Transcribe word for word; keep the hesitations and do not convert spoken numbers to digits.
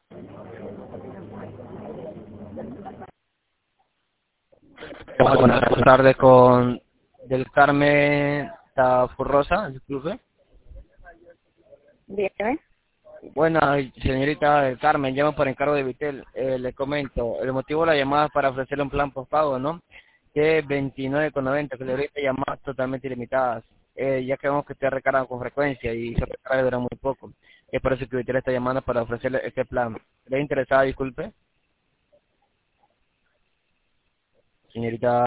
Buenas tardes con Del Carmen Tafurrosa, disculpe. Dígame. Bueno, señorita Del Carmen, llamo por encargo de Vitel. Eh, le comento, el motivo de la llamada es para ofrecerle un plan postpago, ¿no? De veintinueve con noventa, que le ahorita llamadas totalmente ilimitadas. Eh, ya que vemos que usted recarga con frecuencia y su recarga dura muy poco. Es por eso que Vitel está llamando para ofrecerle este plan. ¿Le interesada, disculpe? Señorita